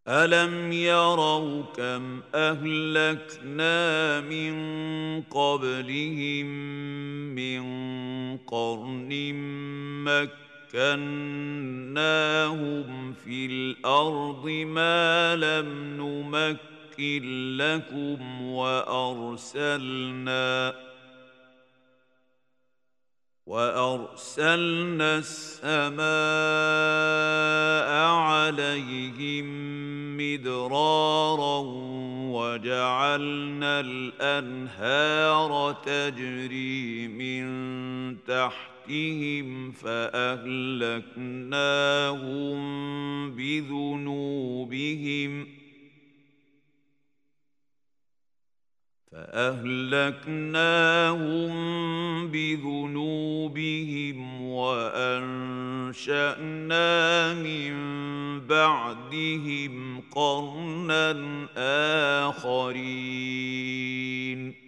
ألم يروا كم أهلكنا من قبلهم من قرن مكناهم في الأرض ما لم نمكن لكم وأرسلنا السماء عليهم مدرارا وجعلنا الأنهار تجري من تحتهم فأهلكناهم بذنوبهم وأنشأنا من بعدهم قرنا آخرين